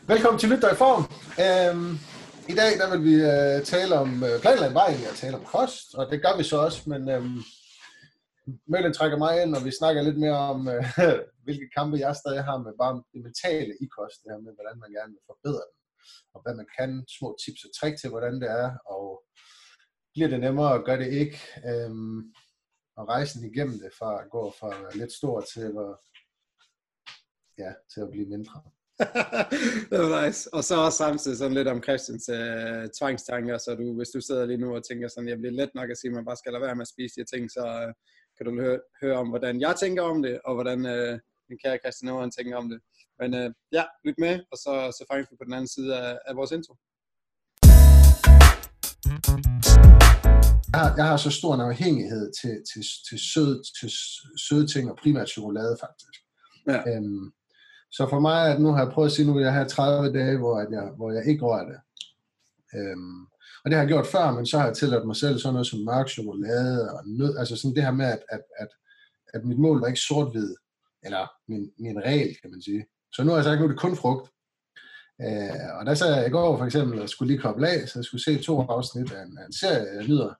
Velkommen til Lyt dig i form. I dag der vil vi tale om planlagt vej og tale om kost, og det gør vi så også, men Møllen trækker mig ind, og vi snakker lidt mere om, hvilke kampe jeg stadig har med bare det mentale i kost, det her med, hvordan man gerne vil forbedre den, og hvad man kan, små tips og trick til, hvordan det er, og bliver det nemmere, og gør det ikke, og rejsen igennem det, fra at gå fra lidt stor til at blive mindre. Det var nice. Og så også samtidig sådan lidt om Christians tvangstanker, så hvis du sidder lige nu og tænker sådan, jeg bliver let nok at sige, at man bare skal lade være med at spise de ting, så kan du høre om, hvordan jeg tænker om det, og hvordan min kære Christian Aarhus tænker om det. Men lyt med, og så fanges vi på den anden side af vores intro. Jeg har så stor en afhængighed til søde ting, og primært chokolade faktisk. Ja. Så for mig, at nu har jeg prøvet at sige, nu vil jeg have 30 dage, hvor jeg ikke rører det. Og det har jeg gjort før, men så har jeg tilladt mig selv sådan noget som mørk chokolade og nød. Altså sådan det her med, at mit mål var ikke sort-hvid, eller min regel, kan man sige. Så nu har jeg sagt, nu er det kun frugt. Og der sad jeg i går for eksempel, og skulle lige koble af, så jeg skulle se 2 afsnit af en serie, jeg nyder.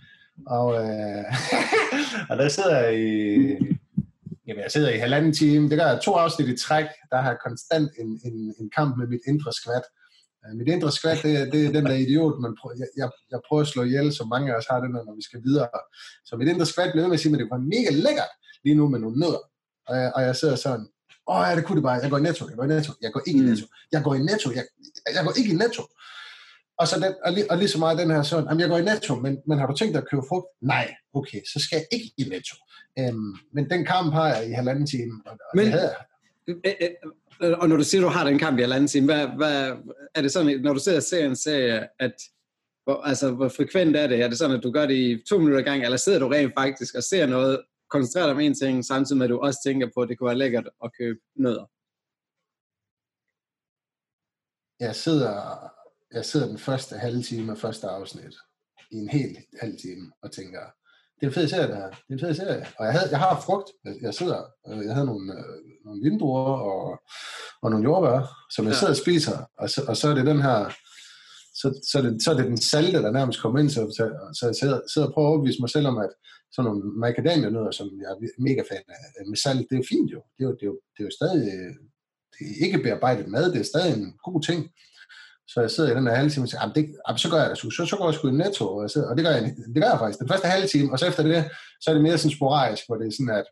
Og der sidder jeg jeg sidder i 1,5 time. Det gør jeg 2 afsnit i træk. Der har jeg konstant en kamp med mit indre skvat. Mit indre skvat, det er den der idiot, jeg prøver at slå ihjel, som mange af os har den der, når vi skal videre. Så mit indre skvat blev ved med at sige, at det var mega lækkert lige nu med nogle nødder. Og jeg sidder sådan, ja, det kunne det bare. Jeg går i Netto. Jeg går ikke i Netto. Jeg går i Netto. Jeg går ikke i Netto. Og så lige så meget den her sådan, jamen jeg går i Netto, men har du tænkt dig at købe frugt? Nej, okay, så skal jeg ikke i Netto. Men den kamp har jeg i 1,5 time. Og når du siger, du har den kamp i 1,5 time, hvad er det sådan, når du ser en serie, at hvor frekvent er det? Er det sådan, at du gør det i 2 minutter gang, eller sidder du rent faktisk og ser noget, koncentrerer dig om en ting, samtidig med at du også tænker på, at det kunne være lækkert at købe nødder? Jeg sidder den første halve time af første afsnit i en hel halv time og tænker, det er en fed serie det her. Det er en fed serie. Og jeg har frugt. Jeg havde nogle vindruer og nogle jordbær, som jeg sidder og spiser. Og så er det den her, så er det den salte, der nærmest kommer ind. Så jeg sidder og prøver at overbevise mig selv om, at sådan nogle macadamia-nødder, som jeg er mega fan af, med salt, det er fint jo. Det er jo stadig, det er ikke bearbejdet mad, det er stadig en god ting. Så jeg sidder i den der halve time og siger, så gør jeg det. Så går jeg sgu i Netto, og det gør jeg faktisk. Den første halve time, og så efter det, så er det mere sådan sporadisk, hvor det er sådan, at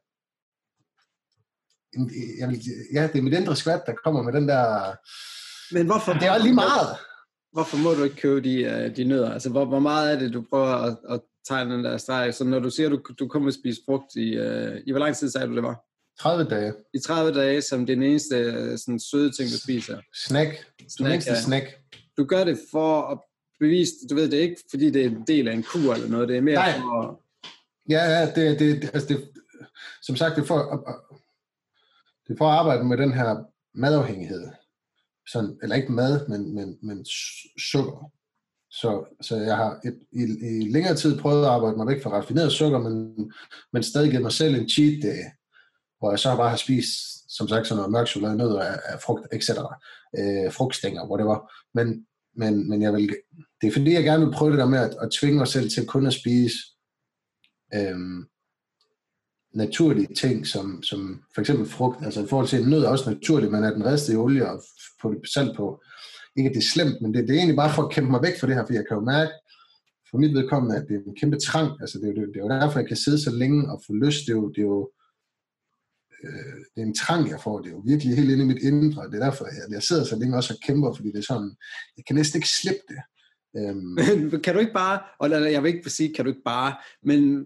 det er mit indre skvat, der kommer med den der. Men hvorfor? Det er jo lige meget. Hvorfor må du ikke købe de nødder? Altså, hvor meget er det, du prøver at tegne den der streg? Så når du siger, du kommer at spise frugt i hvor lang tid sagde du, det var? 30 dage. I 30 dage, som det eneste sådan søde ting, du spiser. Snack. Du gør det for at bevise, du ved det ikke, fordi det er en del af en kur eller noget, det er mere for... Ja, det som sagt, det er for at arbejde med den her madafhængighed. Sådan, eller ikke mad, men sukker. Så jeg har i længere tid prøvet at arbejde mig væk fra raffineret sukker, men stadig givet mig selv en cheat day, hvor jeg så bare har spist, som sagt, sådan noget mørk chokolade, nødder af frugt, etc. Frugtstænger, whatever. Men jeg vil, det er fordi, jeg gerne vil prøve det der med at tvinge mig selv til kun at spise naturlige ting, som for eksempel frugt. Altså i forhold til en nød er også naturligt, men at den ristet i olie og på salt på. Ikke at det er slemt, men det er egentlig bare for at kæmpe mig væk fra det her, for jeg kan jo mærke, for mit vedkommende, at det er en kæmpe trang. Altså det er jo derfor, jeg kan sidde så længe og få lyst. Det er en trang, jeg får. Det er jo virkelig helt inde i mit indre. Det er derfor, jeg sidder så længe også og kæmper, fordi det er sådan, jeg kan næsten ikke slippe det. Kan du ikke bare, og jeg vil ikke sige, kan du ikke bare, men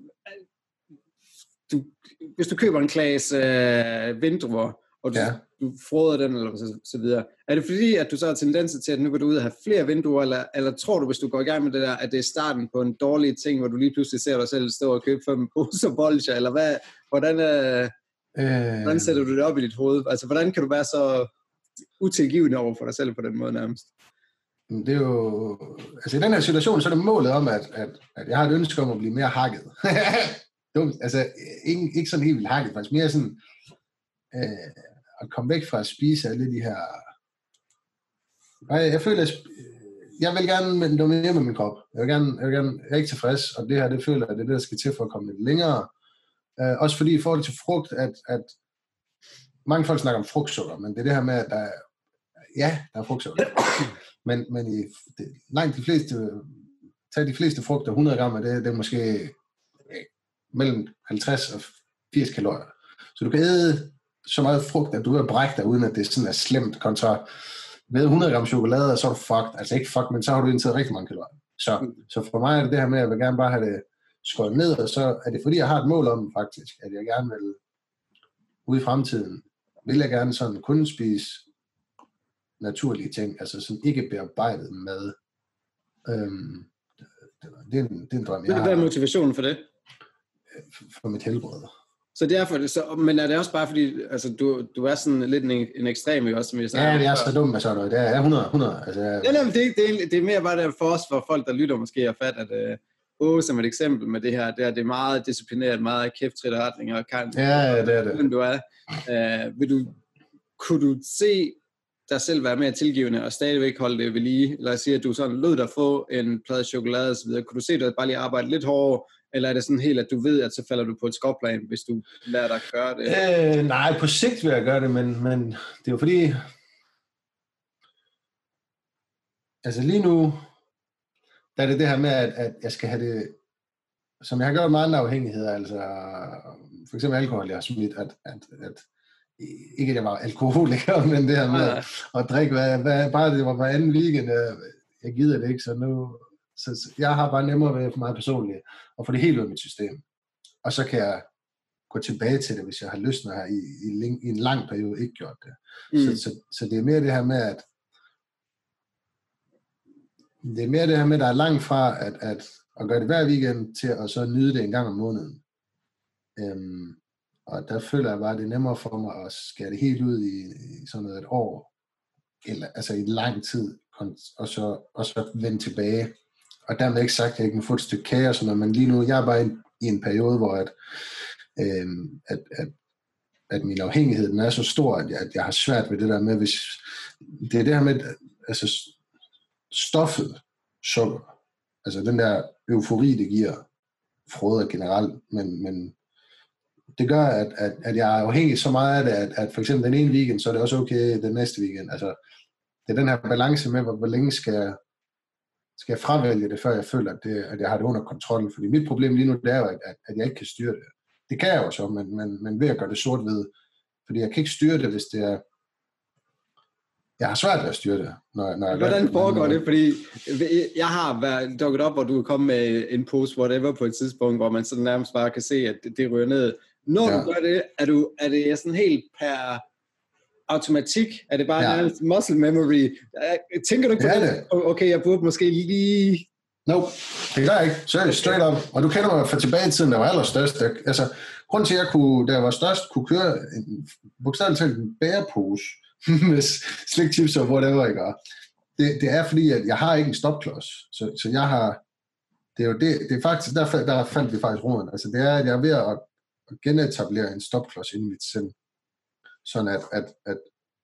hvis du køber en klasse vindruer, og du froder den, eller så videre, er det fordi, at du så har tendenser til, at nu går du ud og have flere vinduer, eller tror du, hvis du går i gang med det der, at det er starten på en dårlig ting, hvor du lige pludselig ser dig selv stå og købe 5 poser bolcher, eller hvad, hvordan sætter du det op i dit hoved? Altså, hvordan kan du være så utilgivende over for dig selv på den måde nærmest? Det er jo, altså i den her situation, så er det målet om, at jeg har et ønske om at blive mere hakket. Altså, ikke sådan helt vildt hakket, faktisk mere sådan, at komme væk fra at spise alle de her Nej, jeg føler, jeg vil gerne nå mere med min krop. Jeg er ikke tilfreds, og det her, det føler jeg, det er det, der skal til for at komme lidt længere. Også fordi i forhold til frugt, at mange folk snakker om frugtsukker, men det er det her med, at der er frugtsukker. men langt de fleste frugter, 100 gram af det er måske mellem 50 og 80 kalorier. Så du kan æde så meget frugt, at du er brække dig, uden at det sådan er slemt, kontra med 100 gram chokolade, og så er du fucked. Altså ikke fucked, men så har du indtaget rigtig mange kalorier. Så for mig er det her med, at jeg vil gerne bare have det skåret ned, og så er det fordi, jeg har et mål om faktisk, at jeg gerne vil, ude i fremtiden, vil jeg gerne sådan kun spise naturlige ting, altså sådan ikke bearbejdet mad. Det er en drøm, jeg har. Hvad er motivationen for det? For mit helbred. Så derfor, men er det også bare fordi, altså du er sådan lidt en ekstrem også, som jeg sagde? Ja, det er så dumt med sådan noget. Det er 100. Altså, det er mere bare der for os, for folk, der lytter måske, og fat, at som et eksempel med det her, det er meget disciplineret, meget kæftrit retning, og kan, ja, det er det. Du er. Kunne du se dig selv være mere tilgivende, og stadigvæk holde det ved lige? Lad os sige, at du sådan lød dig få en plade chokolade og så videre. Kunne du se dig bare lige arbejde lidt hårdere, eller er det sådan helt, at du ved, at så falder du på et skråplan, hvis du lærer dig at gøre det? Nej, på sigt vil jeg gøre det, men det er jo fordi, altså lige nu, der er det her med, at jeg skal have det, som jeg har gjort med andre afhængigheder, altså for eksempel alkohol, jeg har smidt, at ikke at jeg var alkoholiker, men det her med at drikke, bare det var hver anden weekend, jeg gider det ikke, så jeg har bare nemmere ved for mig personligt at få det helt ud af mit system. Og så kan jeg gå tilbage til det, hvis jeg har lyst, når jeg i en lang periode ikke gjort det. Så det er mere det her med, der er langt fra at gøre det hver weekend til at så nyde det en gang om måneden. Og der føler jeg bare, at det er nemmere for mig at skære det helt ud i sådan noget et år, eller altså i lang tid, og så vende tilbage. Og dermed ikke sagt, at jeg ikke må få et stykke kage og sådan noget, men lige nu, jeg er bare i en periode, hvor at min afhængighed, den er så stor, at jeg har svært ved det der med, hvis det er det her med, altså stoffet, sukker, altså den der eufori, det giver frøder generelt, men det gør, at jeg er afhængig så meget af det, at for eksempel den ene weekend, så er det også okay den næste weekend. Altså, det er den her balance med, hvor længe skal jeg fravælge det, før jeg føler, at jeg har det under kontrol. Fordi mit problem lige nu, det er jo, at jeg ikke kan styre det. Det kan jeg jo så, men ved at gøre det sort-hvid. Fordi jeg kan ikke styre det, hvis det er... Jeg har svært ved at styre det. Hvordan foregår det? Fordi jeg har været dukket op, hvor du er kommet med en post, whatever, på et tidspunkt, hvor man sådan nærmest bare kan se, at det ryger ned. Når du gør det, er det sådan helt per automatik? Er det bare nærmest muscle memory? Tænker du ikke på det? Okay, jeg burde måske lige... Nope, det gør jeg ikke. Seriøst, straight up. Og du kender mig fra tilbage i tiden, der var allerstørst. Altså, grunden til, at jeg da jeg var størst, kunne køre bogstaveligt talt en bærepose med slikchips og whatever, ikke? Det er fordi, at jeg har ikke en stopklods. Så jeg har... Det er jo det er faktisk... Der fandt vi faktisk roden. Altså, det er, at jeg er ved at genetablere en stopklods inden mit sind. Sådan at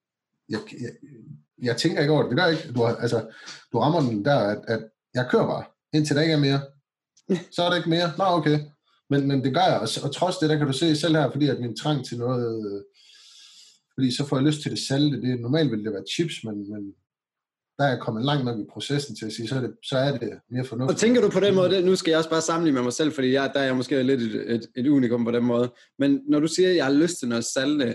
jeg tænker ikke over det. Det gør jeg ikke. Du rammer den der, at jeg kører bare, indtil der ikke er mere. Så er der ikke mere. Nå, okay. Men det gør jeg, og trods det, der kan du se selv her, fordi at min trang til noget, fordi så får jeg lyst til det salte. Normalt ville det være chips, men der er jeg kommet langt nok i processen til at sige, så er det mere fornuftigt. Og tænker du på den måde, nu skal jeg også bare sammenligne med mig selv, fordi der er jeg måske lidt et unikum på den måde, men når du siger, at jeg har lyst til noget salte,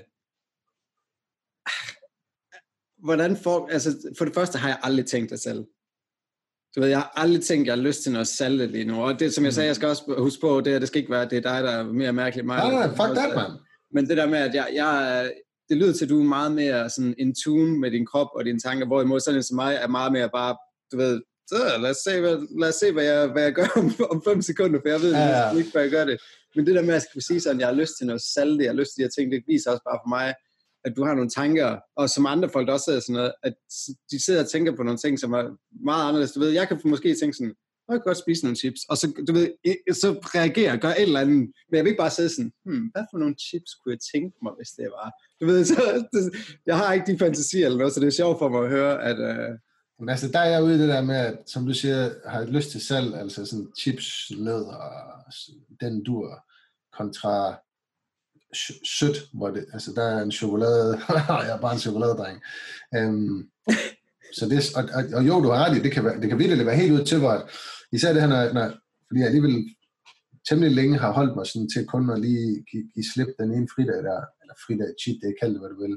hvordan for det første har jeg aldrig tænkt det selv. Du ved, jeg har aldrig tænkt, at jeg har lyst til noget salte lige nu, og det, som jeg sagde, jeg skal også huske på, det skal ikke være, det er dig, der er mere mærkelig end mig. Nej, fuck that, man. Men det der med, at jeg det lyder til, at du er meget mere sådan in tune med din krop og dine tanker, hvorimod sådan en som mig er meget mere bare, du ved, så lad os se hvad jeg gør om 5 sekunder, for jeg ved ikke, hvad jeg gør det. Men det der med, at jeg skal sige sådan, at jeg har lyst til noget salte, jeg har lyst til de her ting, det viser også bare for mig, at du har nogle tanker, og som andre folk også sidder sådan noget, at de sidder og tænker på nogle ting, som er meget anderledes. Du ved, jeg kan måske tænke sådan, jeg kan godt spise nogle chips, og så, du ved, så reagerer, gør et eller andet, men jeg vil ikke bare sidde sådan, hvad for nogle chips kunne jeg tænke mig, hvis det var? Du ved, så jeg har ikke de fantasier eller noget, så det er sjovt for mig at høre, Men altså, der er jeg ude i det der med, at, som du siger, har jeg lyst til salg, altså sådan chips, nødder og den dur, kontra sødt, hvor det, altså der er en chokolade, jeg er bare en chokoladedreng. Så det, og jo, du har ret i, det kan virkelig være helt ud til, hvor især det her, fordi jeg alligevel temmelig længe har holdt mig sådan til kun at lige give slip den ene fridag der, eller fridag, cheat day, kald det, hvad du vil.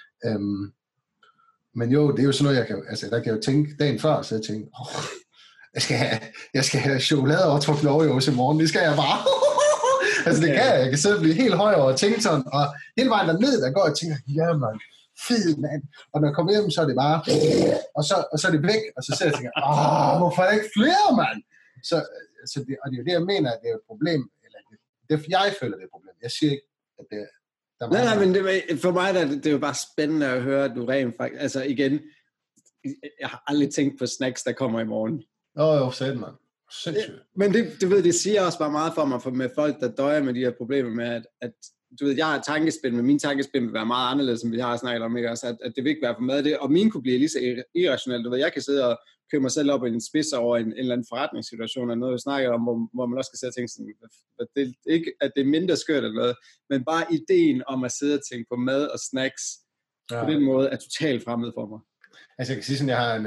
Men jo, det er jo sådan noget, der kan jeg jo tænke dagen før, så jeg tænker, jeg skal have chokolade overtrukket Oreos i morgen, det skal jeg bare. Altså det kan jeg kan sidde og blive helt høj over og tænke sådan, og hele vejen derned, der går jeg og tænker, ja man, fed mand, og når jeg kommer hjem, så er det bare, og så er det væk, og så sidder jeg og tænker, hvorfor er der ikke flere, mand? Så det, og det er jo det, jeg mener, at det er et problem, eller jeg føler, det er et problem. Jeg siger ikke, at det er... Nej, men for mig det er jo bare spændende at høre, at du rent faktisk, altså igen, jeg har aldrig tænkt på snacks, der kommer i morgen. Jo, sagde man. Men det siger også bare meget for mig, for med folk, der døjer med de her problemer med, at du ved, jeg har tankespil, men min tankespil vil være meget anderledes, som vi har snakket om, ikke? Altså, at det vil ikke være for meget det, og min kunne blive lige så irrationelt. Du ved, jeg kan sidde og købe mig selv op i en spids over en eller anden forretningssituation, eller noget, vi snakker om, hvor man også skal sidde og tænke sådan, at det ikke, at det er mindre skørt eller noget, men bare ideen om at sidde og tænke på mad og snacks, på den måde, er totalt fremmed for mig. Altså, jeg kan sige sådan, jeg har en...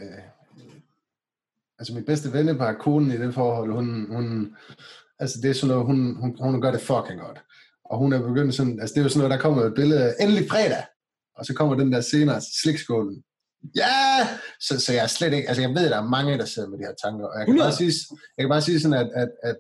Altså, mit bedste vennepar, konen i det forhold, hun altså, det er sådan noget, hun gør det fucking godt. Og hun er begyndt sådan, altså det er jo sådan noget, der kommer et billede af, endelig fredag, og så kommer den der senere slikskålen. Ja! Så jeg er slet ikke, altså jeg ved, at der er mange, der sidder med de her tanker, og jeg kan bare sige sådan, at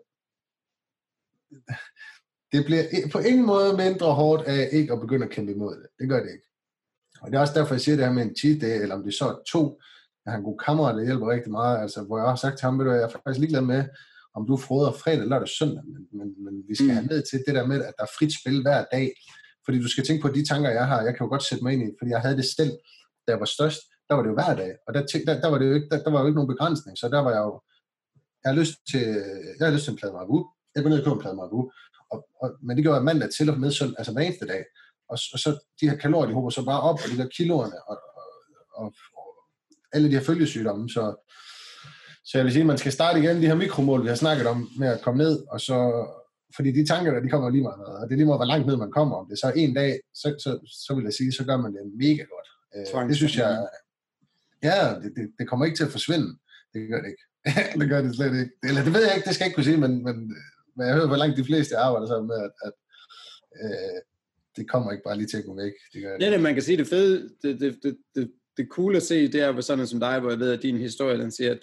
det bliver på ingen måde mindre hårdt af ikke at begynde at kæmpe imod det. Det gør det ikke. Og det er også derfor, jeg siger det her med en cheat day, eller om det så er 2. Jeg har en god kammerat, der hjælper rigtig meget, altså hvor jeg har sagt til ham, jeg er faktisk ligeglad med, om du froder fredag, lørdag, søndag, men vi skal have ned til det der med, at der er frit spil hver dag, fordi du skal tænke på de tanker, jeg har, jeg kan jo godt sætte mig ind i, fordi jeg havde det selv, da jeg var størst, der var det jo hver dag, og der var det jo ikke, der var jo ikke nogen begrænsning, så der var jeg jo, jeg har lyst til en plade Marabou, jeg går ned og køber en plade Marabou, men det gjorde jeg mandag til og med søndag, altså hver eneste dag, og så de her kalorier, de hober så bare op, og de der kiloerne, og alle de her følgesygdomme, så jeg vil sige, at man skal starte igen de her mikromål, vi har snakket om, med at komme ned, og så, fordi de tanker der, de kommer lige meget, og det er lige meget, hvor langt ned man kommer, om det så en dag, så vil jeg sige, så gør man det mega godt. Det synes jeg, ja, det kommer ikke til at forsvinde, det gør det ikke, det gør det slet ikke, eller det ved jeg ikke, det skal jeg ikke kunne sige, men jeg hører, hvor langt de fleste arbejder sammen med, at det kommer ikke bare lige til at gå væk. Det gør det. Ja, man kan sige, det fede, det er cool at se, det er for sådan som dig, hvor jeg ved, at din historie, den siger, at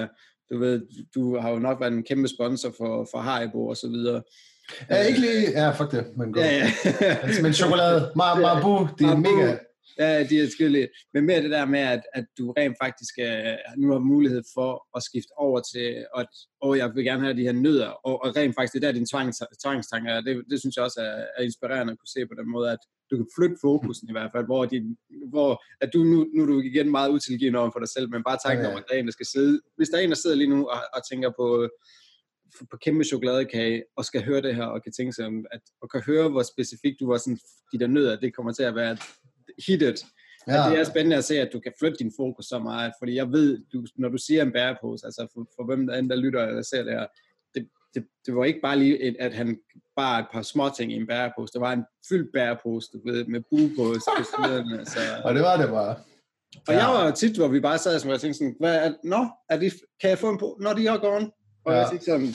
du har jo nok været en kæmpe sponsor for Haribo og så videre. Ja, ikke lige, ja, fuck det, men godt. Ja. Men chokolade, Marabou, de er mega... Ja, de er skyldige. Men mere det der med, at du rent faktisk nu har mulighed for at skifte over til, at jeg vil gerne have de her nødder, og rent faktisk det der din tvangstanker, det synes jeg også er inspirerende at kunne se på den måde, at du kan flytte fokusen i hvert fald, hvor at du nu er du igen meget utilgivende over for dig selv, men bare tanken om, at der er en, der skal sidde, hvis der er en, der sidder lige nu og tænker på kæmpe chokoladekage, og skal høre det her, og kan tænke sig om, og kan høre, hvor specifikt du var sådan, de der nødder, det kommer til at være hittet. Ja. Det er spændende at se, at du kan flytte din fokus så meget, fordi jeg ved, når du siger en bærepose, altså for hvem der lytter eller ser det her, det var ikke bare lige, at han bare et par små ting i en bærepose, det var en fyldt bærepose, du ved, med bue på siderne. Altså. Og det var det bare. Og jeg var jo tit, hvor vi bare sad og tænkte sådan, kan jeg få en på, når de er gone? Og jeg tænkte sådan,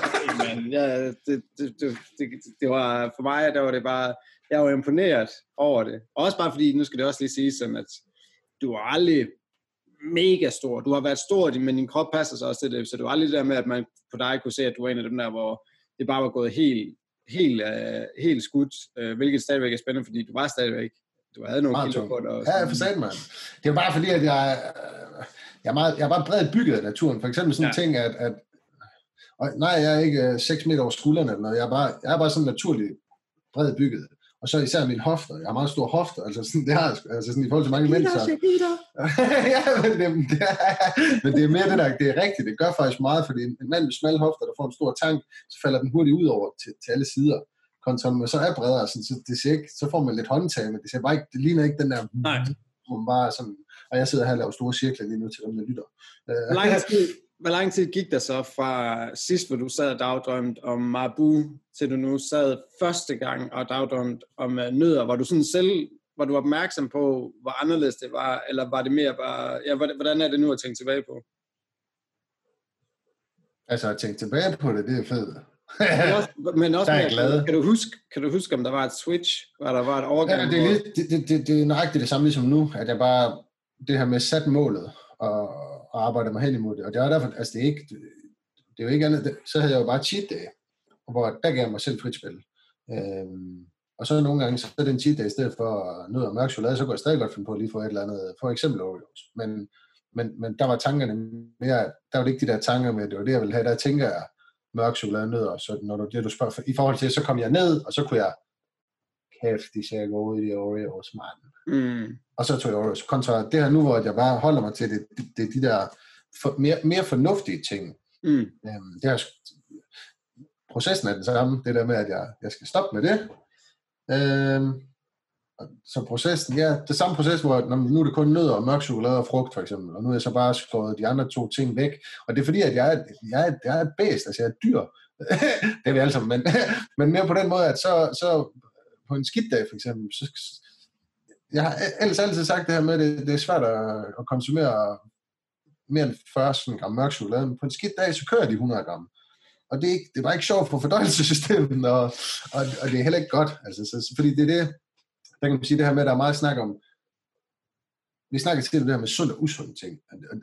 det var for mig, der var det bare, jeg var imponeret over det. Også bare fordi, nu skal det også lige sige sådan, at du er aldrig mega stor. Du har været stor, men din krop passer sig også til det, så det var aldrig det der med, at man på dig kunne se, at du var en af dem der, hvor det bare var gået helt skudt, hvilket stadigvæk er spændende, fordi du var stadigvæk, du havde nogle kilo på dig. Ja, for satan, mand. Det er bare fordi, at jeg er bare bredt bygget af naturen. For eksempel sådan en ting, at nej, jeg er ikke 6 meter over skuldrene eller noget. Jeg er bare sådan naturligt bredt bygget. Og så især mine hofter. Jeg har meget store hofter. Altså sådan, det har altså sådan i forhold til mange mennesker. Ja, men det er mere det der, det er rigtigt. Det gør faktisk meget, fordi en mand med smalle hofter, der får en stor tank, så falder den hurtigt ud over til alle sider. Kontra når så er bredere, så det ser ikke, så får man lidt håndtag, men det ser bare ikke, det ligner ikke den der, hvor man bare sådan Og jeg sidder her og laver store cirkler lige nu til dem, der lytter. Hvor lang tid gik der så fra sidst, hvor du sad og dagdrømte om Marabu, til du nu sad første gang og dagdrømte om nødder? Var du sådan selv, var du opmærksom på, hvor anderledes det var, eller var det mere bare, ja, hvordan er det nu at tænke tilbage på? Altså at tænke tilbage på det er fedt. Men også mere, glad. Kan du huske, om der var et switch, hvor der var et overgang? Ja, det er nøjagtigt det samme ligesom nu, at jeg bare, det her med sat målet, og arbejder mig hen imod det. Og det er derfor, altså det er jo ikke andet, så havde jeg jo bare cheat day, hvor der gav jeg mig selv frit spil. Og så nogle gange, så er det en cheat day, i stedet for noget af mørk chokolade, så kunne jeg stadig godt finde på at lige få et eller andet, for eksempel Oreos. Men der var tankerne mere, der var det ikke de der tanker med, det var det, jeg ville have, der tænker jeg mørk chokolade nødder, så når du spørger, i forhold til, så kom jeg ned, og så kunne jeg, kæft, de ser gå ud i de Oreos, mand. Og så tog jeg Oreos. Kontra det her nu, hvor jeg bare holder mig til det de der mere fornuftige ting. Det her, processen er den samme, det der med, at jeg skal stoppe med det. Så processen, ja, det samme proces, hvor nu er det kun nødder og mørk chokolade og frugt, for eksempel, og nu er jeg så bare skåret de andre 2 ting væk, og det er fordi, at jeg er et bæst, altså jeg er et dyr, det er vi alle sammen, men mere på den måde, at så på en skidtdag, for eksempel, så jeg har ellers altid sagt det her med, at det er svært at konsumere mere end 40 gram mørk chokolade, men på en skidtdag, så kører de 100 gram. Og det er bare ikke sjovt for fordøjelsessystemet, og det er heller ikke godt, altså, fordi det er det, der kan man sige det her med, at der er meget snak om, vi snakker til det her med sund og usund ting.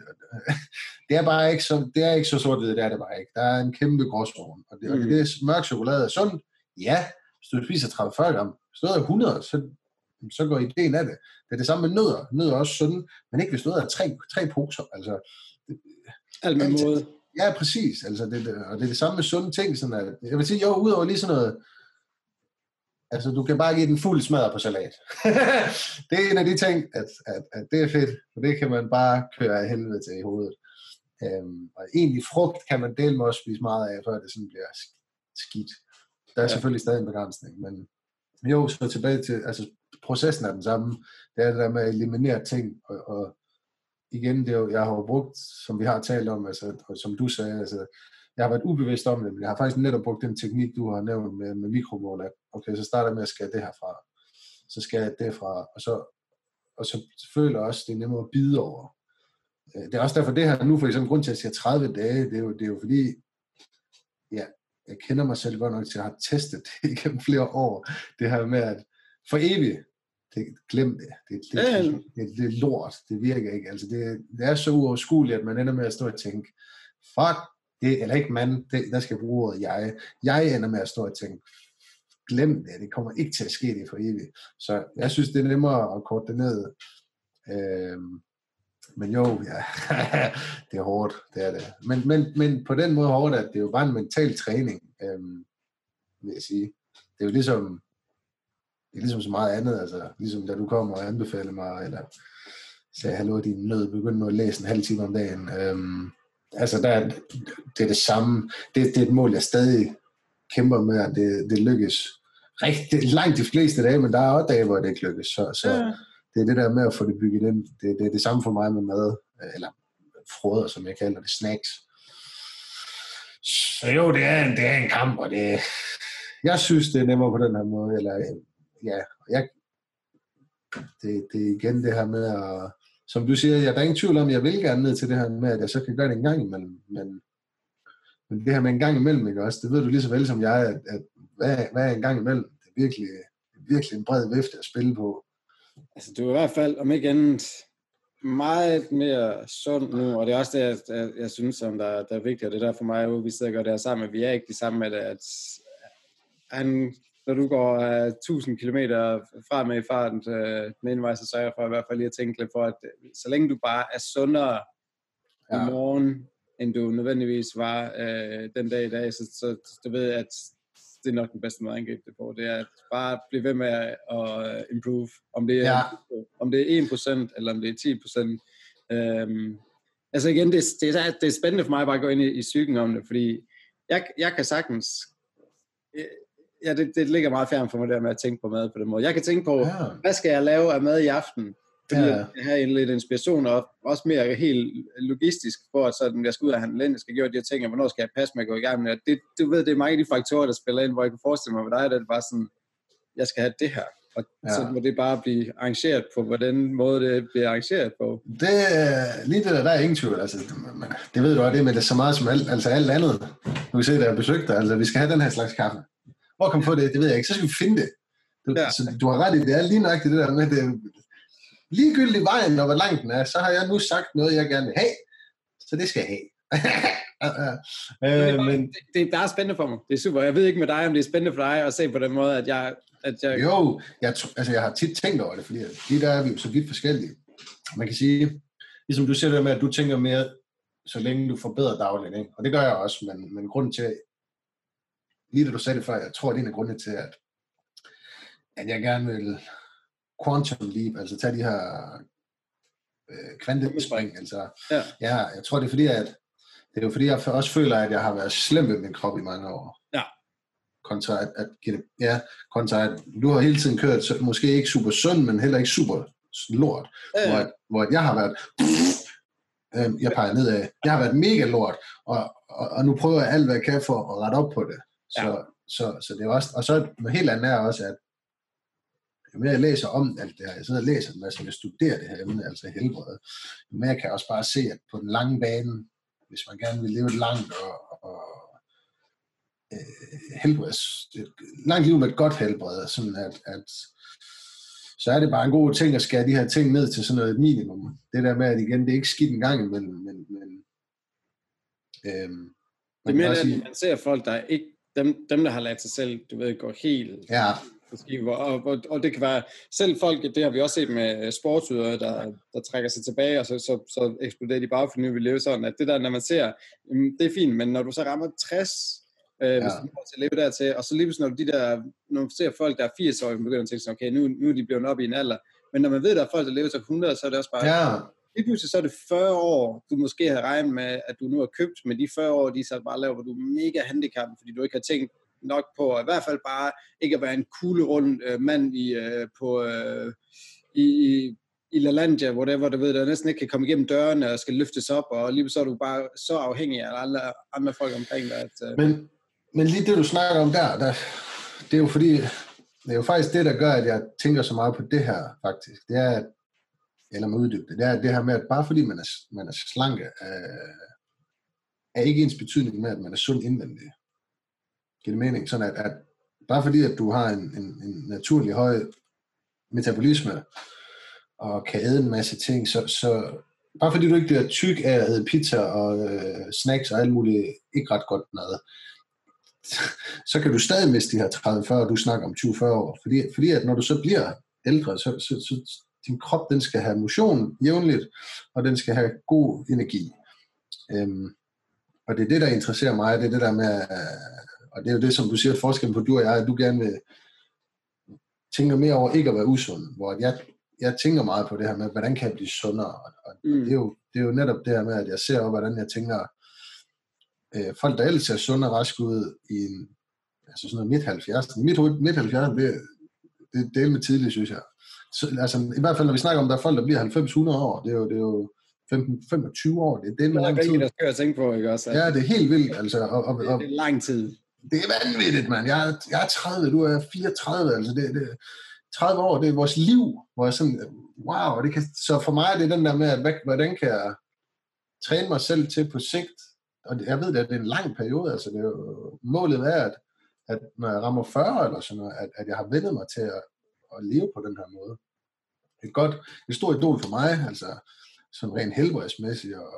Det er bare ikke så, det er ikke så sort-hvidt, det er det bare ikke. Der er en kæmpe gråzone. Og det mørk chokolade er sundt. Ja, hvis du spiser 30-40 gram, hvis du er 100, så går ideen af det. Det er det samme med nødder. Nødder er også sunde, men ikke hvis du er 3 poser. Altså, alt med måde. Ja, præcis. Altså, og det er det samme med sunde ting. Sådan at, jeg vil sige, jo, udover lige sådan noget, altså, du kan bare give den fuld smadre på salat. Det er en af de ting, at det er fedt, for det kan man bare køre af helvede til i hovedet. Og egentlig frugt kan man dele med at spise meget af, før det sådan bliver skidt. Der er selvfølgelig stadig en begrænsning, men jo, så tilbage til, altså processen er den samme. Det er det der med at eliminere ting, og igen, det er jo, jeg har jo brugt, som vi har talt om, altså, og som du sagde, altså, jeg har været ubevidst om det, men jeg har faktisk netop brugt den teknik, du har nævnt med mikromål, at okay, så starter jeg med at skære det her fra, så skærer jeg det fra, og så føler jeg også, det er nemmere at bide over. Det er også derfor det her nu, for eksempel grund til at sige 30 dage, det er jo fordi, ja, jeg kender mig selv godt nok til at have testet det igennem flere år, det her med at for evigt, glem det. Det er lort, det virker ikke. Altså det er så uoverskueligt, at man ender med at stå og tænke, fuck, det, eller ikke man, der skal bruge ordet jeg. Jeg ender med at stå og tænke, glem det, det kommer ikke til at ske det for evigt. Så jeg synes, det er nemmere at korte det ned. Men jo, ja, det er hårdt, det er det. Men på den måde hårdt, at det er jo bare en mental træning, vil jeg sige. Det er jo ligesom, så meget andet, altså ligesom da du kommer og anbefaler mig, eller sagde, hallo, din nød, begynd nu at læse en halv time om dagen. Altså, det er det samme. Det er et mål, jeg stadig kæmper med, at det lykkes. Rigtig langt de fleste dage, men der er også dage, hvor det ikke lykkes. Så det er det der med at få det bygget ind. Det er det samme for mig med mad, eller frøder, som jeg kalder det, snacks. Så jo, det er en kamp, og jeg synes, det er nemmere på den her måde, eller ja, det er igen det her med at, som du siger, der er ingen tvivl om, jeg vil gerne ned til det her med, at jeg så kan gøre det en gang imellem, men det her med en gang imellem, ikke også, det ved du lige så vel som jeg, at hvad er en gang imellem? Det er virkelig en bred vifte at spille på. Altså, du er i hvert fald, om ikke andet, meget mere sund nu, og det er også det, jeg synes, som der er vigtigt, og det er der for mig, at vi sidder og gør det her sammen, vi er ikke de samme med det, at når du går 1000 kilometer fra med i farten den ene vej, så sørger jeg for i hvert fald lige at tænke lidt for, at så længe du bare er sundere i morgen, end du nødvendigvis var den dag i dag, så du ved, at det er nok den bedste måde at angribe det på. Det er at bare blive ved med at improve. Om det er 1%, eller om det er 10%. Altså igen, det er spændende for mig bare at gå ind i psyken om det, fordi jeg kan sagtens... Ja, det ligger meget fjernt for mig der med at tænke på mad på den måde. Jeg kan tænke på, hvad skal jeg lave af mad i aften? Fordi Ja. jeg skal have en lidt inspiration, og også mere helt logistisk, for at sådan, jeg skal ud og handle ind, jeg skal gøre de her ting, og hvornår skal jeg passe med at gå i gang med det. Du ved, det er mange af de faktorer, der spiller ind, hvor jeg kan forestille mig, hvad dig, det var sådan, jeg skal have det her. Og så må det bare blive arrangeret på, hvordan måde det bliver arrangeret på. Lige det der er ingen tvivl. Altså, det ved du også, det med det så meget som alt andet. Du kan se, der er besøgt dig. Altså, vi skal have den her slags kaffe. Hvor kan vi få det? Det ved jeg ikke. Så skal vi finde det. Så du har ret i det. Er lige nøjagtigt det der med, det ligegyldigt vejen, og hvor langt den er, så har jeg nu sagt noget, jeg gerne vil have. Så det skal jeg have. Det er bare spændende for mig. Det er super. Jeg ved ikke med dig, om det er spændende for dig at se på den måde, at jeg... Jo, jeg har tit tænkt over det, fordi lige der er vi jo så vidt forskellige. Man kan sige, ligesom du siger det med, at du tænker mere, så længe du forbedrer dagligt, ikke? Og det gør jeg også, men grunden til, lige da du sagde det før, jeg tror, det er en af grundene til, at jeg gerne vil quantum leap, altså tage de her kvantespring, altså. Ja, jeg tror, det er fordi, jeg også føler, at jeg har været slem ved min krop i mange år. Ja. Kontra at du har hele tiden kørt, måske ikke super sund, men heller ikke super lort. Hvor jeg har været, jeg peger nedad, jeg har været mega lort, og nu prøver jeg alt, hvad jeg kan for at rette op på det. Så det er også, og så noget helt andet er også, at jo mere jeg læser om alt det her, jeg sidder og læser en masse, jeg studerer det her emne, altså helbred, jo mere kan jeg også bare se, at på den lange bane, hvis man gerne vil leve et langt og langt liv med et godt helbred, sådan at så er det bare en god ting at skære de her ting ned til sådan noget minimum. Det der med, at igen, det er ikke skidt en gang imellem, men det er mere, at man ser folk, der ikke, dem der har ladt sig selv, du ved, går helt... Ja. Og det kan være, selv folk, det har vi også set med sportsudøvere, der trækker sig tilbage, og så eksploderer de bare, for nu vil leve sådan, at det der, når man ser, det er fint, men når du så rammer 60, hvis du får til at leve dertil, og så lige pludselig, når du ser folk, der er 80 år, begynder at tænke sådan, okay, nu er de blevet op i en alder, men når man ved, at der er folk, der lever til 100, så er det også bare, lige pludselig så er det 40 år, du måske har regnet med, at du nu har købt, med de 40 år, de så bare laver, hvor du er mega handicappet, fordi du ikke har tænkt nok på, i hvert fald bare ikke at være en kuglerund mand i LaLandia, whatever, du ved, der næsten ikke kan komme igennem dørene og skal løftes op, og lige så er du bare så afhængig af alle andre folk omkring dig. Men lige det, du snakker om der, det er jo fordi, det er jo faktisk det, der gør, at jeg tænker så meget på det her, faktisk. Det er, eller med uddybe det er det her med, at bare fordi man er slanke, er ikke ens betydning med, at man er sund indvendig. Giver det mening? Sådan at bare fordi, at du har en naturlig høj metabolisme, og kan æde en masse ting, så bare fordi du ikke bliver tyk af at æde pizza og snacks og alt muligt ikke ret godt mad, så kan du stadig miste de her 30-40, du snakker om 20-40 år. Fordi at når du så bliver ældre, så din krop, den skal have motion jævnligt, og den skal have god energi. Og det er det, der interesserer mig, det er det der med, og det er jo det, som du siger, forskellen på du og jeg, at du gerne vil tænke mere over ikke at være usund, hvor jeg tænker meget på det her med, hvordan kan jeg blive sundere, og det er jo netop det her med, at jeg ser over, hvordan jeg tænker, folk, der ellers ser sunde og raske ud i sådan noget midt-70'erne. Midt-70'erne, det er med tidligt, synes jeg. Så, altså, i hvert fald, når vi snakker om, der er folk, der bliver 90-100 år, det er jo 15-25 år, det er lang tid. Det er der tænke på, ikke også? Ja, det er helt vildt, altså. Det er lang tid. Det er vanvittigt, mand. Jeg er 30, du er 34, altså det 30 år, det er vores liv, hvor jeg sådan, wow, så for mig er det den der med, at hvordan kan jeg træne mig selv til på sigt, og jeg ved, at det er en lang periode, altså det er jo, målet er, at når jeg rammer 40 eller sådan noget, at jeg har vendet mig til at leve på den her måde. Et stort idol for mig, altså sådan rent helbredsmæssigt, og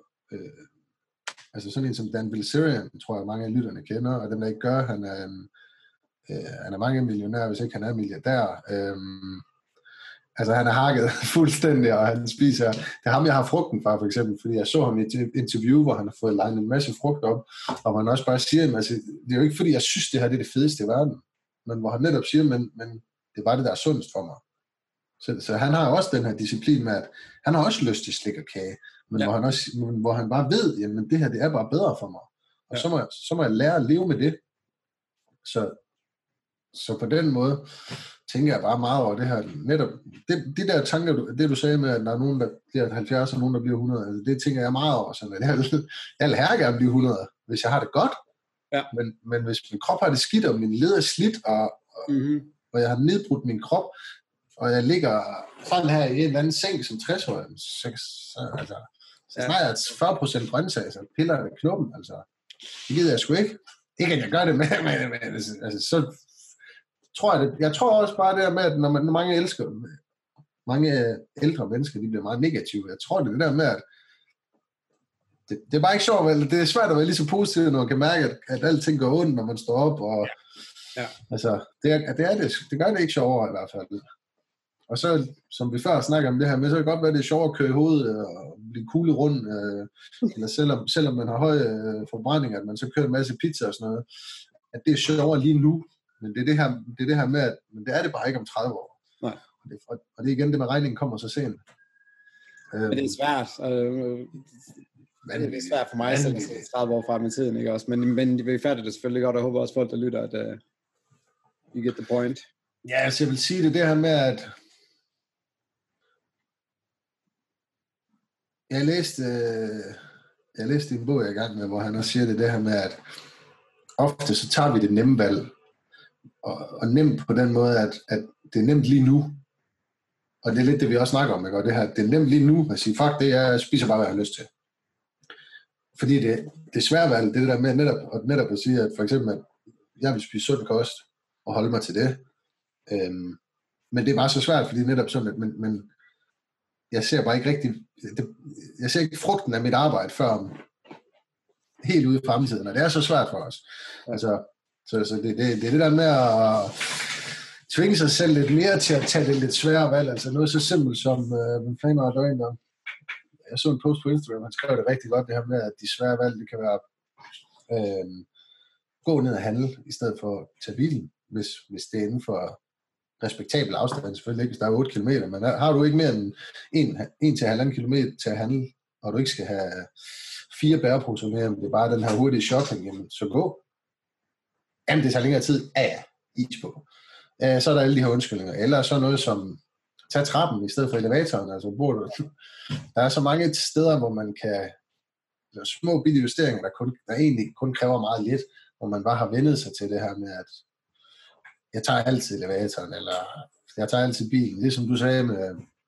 altså sådan en som Dan Bilzerian, tror jeg mange af lytterne kender, og dem der ikke gør, han er mange millionær, hvis ikke han er milliardær. Altså han er hakket fuldstændig, og han spiser, det er ham jeg har frugten fra for eksempel, fordi jeg så ham i et interview, hvor han har fået legnet en masse frugt op, og man også bare siger en masse, det er jo ikke fordi jeg synes det her det er det fedeste i verden, men hvor han netop siger, men det er bare det der er sundest for mig. Så han har også den her disciplin med, at han har også lyst til slik og kage, men hvor han bare ved, jamen det her det er bare bedre for mig, og så må jeg lære at leve med det. Så Så på den måde tænker jeg bare meget over det her. Netop, de der tanker, det du sagde med, at der er nogen, der bliver 70, og nogen, der bliver 100, altså det tænker jeg meget over. Sådan, at jeg vil her gerne blive 100, hvis jeg har det godt. Ja. Men hvis min krop har det skidt, og min led er slidt, og jeg har nedbrudt min krop, og jeg ligger sådan her i en eller anden seng som 60-årig, så snart jeg 40% grøntsag, så piller jeg ved knuppen, altså. Det gider jeg sgu ikke. Ikke at jeg gør det med altså, så tror jeg tror også bare det med, at når mange ældre mennesker, de bliver meget negative. Jeg tror det der med, at det er bare ikke sjovt, vel? Det er svært at være lige så positiv, når man kan mærke, at alting går ondt, når man står op, og altså, det gør det ikke sjovere i hvert fald. Og så, som vi før snakker om det her med, så kan det godt være, det er sjovere at køre i hovedet og blive kugle rundt, eller selvom man har høj forbrænding, at man så kører en masse pizza og sådan noget, at det er sjovere lige nu, men det er det her med, at men det er det bare ikke om 30 år. Nej. Og det er igen det med, regningen kommer så sent. Men det er svært. Det er svært for mig selv at se 30 år frem i tiden, ikke også? Men vi fatter det selvfølgelig godt, og jeg håber også folk, der lytter, at you get the point. Ja, altså jeg vil sige det her med, at jeg læste en bog, jeg er i gang med, hvor han også siger det her med, at ofte så tager vi det nemme valg, og nemt på den måde, at det er nemt lige nu, og det er lidt det, vi også snakker om, ikke? Og det her, det er nemt lige nu, at sige, fuck det, jeg spiser bare, hvad jeg har lyst til. Fordi det svære valg, det der med netop at sige, at for eksempel, at jeg vil spise sund kost, og holde mig til det, men det er bare så svært, fordi netop sådan, at men jeg ser bare ikke rigtig, jeg ser ikke frugten af mit arbejde før helt ude i fremtiden, og det er så svært for os. Altså, så det er det der med at tvinge sig selv lidt mere til at tage det lidt svære valg, altså noget så simpelt som, jeg så en post på Instagram, han skrev det rigtig godt, det her med, at de svære valg, det kan være gå ned og handle, i stedet for at tage bilen, hvis det er inden for respektabel afstand, selvfølgelig ikke, hvis der er 8 km, men har du ikke mere end 1-1,5 km til at handle, og du ikke skal have 4 bæreposer mere, det er bare den her hurtige shopping, jamen, så gå. Jamen, det tager længere tid, is på. Så er der alle de her undskyldninger, eller så noget som, tag trappen i stedet for elevatoren, altså der er så mange steder, hvor man kan, små billige justeringer, der egentlig kun kræver meget lidt, hvor man bare har vendet sig til det her med, at jeg tager altid elevatoren, eller jeg tager altid bilen. Det som du sagde med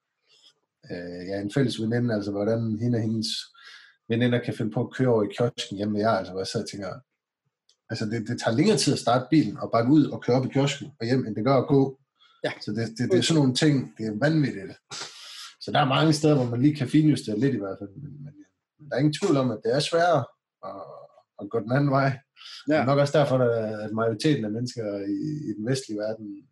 en fælles veninde, altså hvordan hende og hendes veninder kan finde på at køre over i kiosken hjemme med jer, altså hvor jeg så tænker, altså det tager længere tid at starte bilen og bakke ud og køre op i kiosken og hjem, end det gør at gå. Ja. Så det er sådan nogle ting, det er vanvittigt. Så der er mange steder, hvor man lige kan finjustere lidt i hvert fald, men der er ingen tvivl om, at det er sværere at gå den anden vej. Ja. Det er nok også derfor, at majoriteten af mennesker i den vestlige verden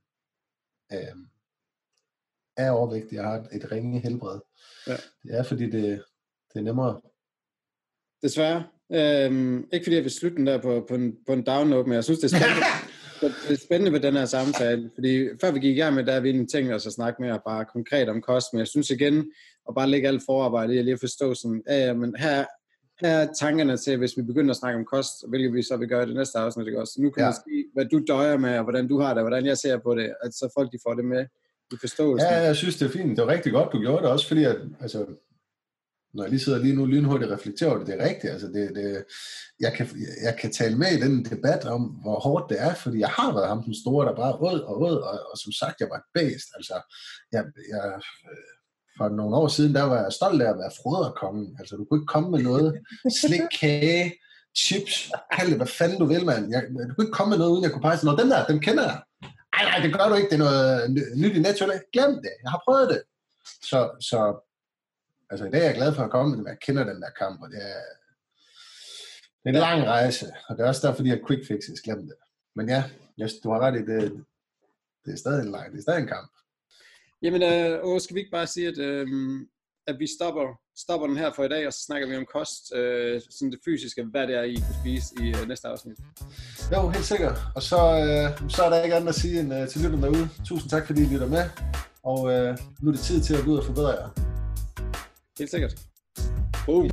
er overvægtige og har et ringe helbred. Ja. Det er, fordi det er nemmere. Desværre. Ikke fordi jeg vil slutte den der på en down note, men jeg synes, det er spændende. Det er spændende ved den her samtale, fordi før vi gik i gang med, der har vi egentlig tænkt os at snakke mere bare konkret om kost, men jeg synes igen, at bare lægge alt forarbejde i at lige forstå sådan, men her er tankerne til, hvis vi begynder at snakke om kost, hvilket vi så vil gøre i det næste afsnit, ikke også? Nu kan man sige, hvad du døjer med, og hvordan du har det, og hvordan jeg ser på det, at så folk de får det med i forståelsen. Ja, jeg synes, det er fint. Det var rigtig godt, du gjorde det også, fordi at, altså, når jeg lige sidder lige nu lynhurtigt reflekterer det er rigtigt. Altså jeg kan tale med i den debat om, hvor hårdt det er, fordi jeg har været ham den store, der bare åd, og som sagt, jeg var et bæst. Altså, jeg for nogle år siden, der var jeg stolt af at være foderkongen. Altså, du kunne ikke komme med noget slik, kage, chips, kald det, hvad fanden du vil, mand. Du kunne ikke komme med noget, uden jeg kunne pege sådan noget. Den der, den kender jeg. Nej, det gør du ikke. Det er noget nyt i Netto. Glem det. Jeg har prøvet det. Så altså, i dag er jeg glad for at komme, men jeg kender den der kamp, og det er en lang rejse, og det er også derfor, de her quick fixes, glem det. Men ja, du har ret i det. Det er stadig en kamp. Jamen, skal vi ikke bare sige, at vi stopper den her for i dag, og så snakker vi om kost, sådan det fysiske, hvad det er, I kan spise i næste afsnit. Jo, helt sikkert. Og så er der ikke andet at sige end til lytterne derude. Tusind tak, fordi I lytter med, og nu er det tid til at gå ud og forbedre jer. Helt sikkert. Boom.